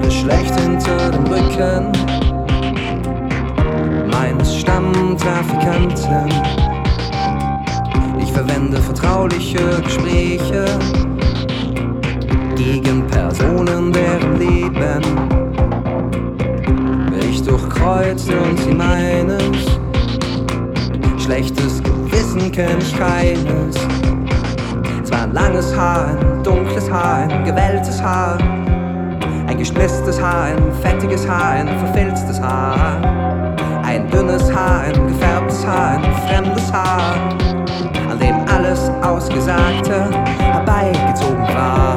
rede schlecht hinter dem Rücken meines Stammtrafikanten. Ich verwende vertrauliche Gespräche gegen Personen, deren Leben ich durchkreuze und sie meines. Schlechtes Gewissen kenn ich keines. Es war ein langes Haar, ein dunkles Haar, ein gewelltes Haar, ein gesplisstes Haar, ein fettiges Haar, ein verfilztes Haar, ein dünnes Haar, ein gefärbtes Haar, ein fremdes Haar, an dem alles Ausgesagte herbeigezogen war.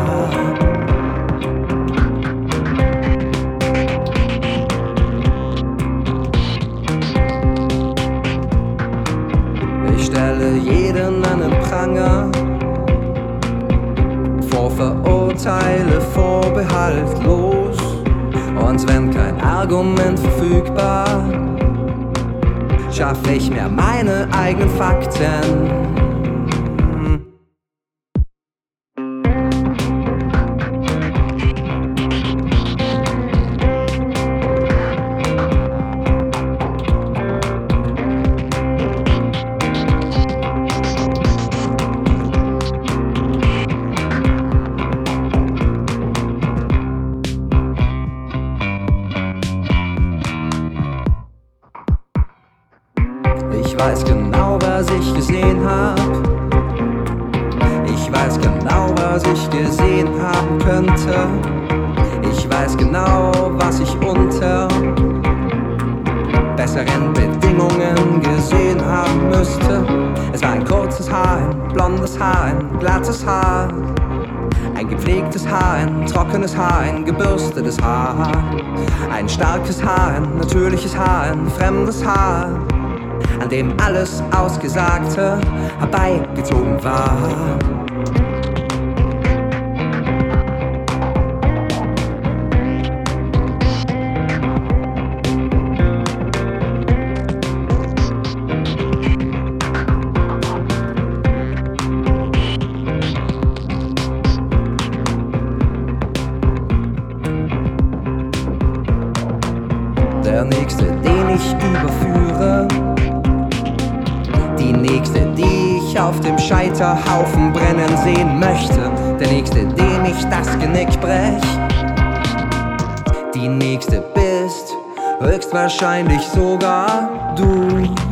Ich stelle jeden an den Pranger, verurteile vorbehaltlos, und wenn kein Argument verfügbar, schaffe ich mir meine eigenen Fakten. Ich weiß genau, was ich gesehen hab. Ich weiß genau, was ich gesehen haben könnte. Ich weiß genau, was ich unter besseren Bedingungen gesehen haben müsste. Es war ein kurzes Haar, ein blondes Haar, ein glattes Haar, ein gepflegtes Haar, ein trockenes Haar, ein gebürstetes Haar, ein starkes Haar, ein natürliches Haar, ein fremdes Haar, an dem alles Ausgesagte herbeigezogen war. Der nächste, den ich überführe, die nächste, die ich auf dem Scheiterhaufen brennen sehen möchte, der nächste, dem ich das Genick brech, die nächste bist höchstwahrscheinlich sogar du.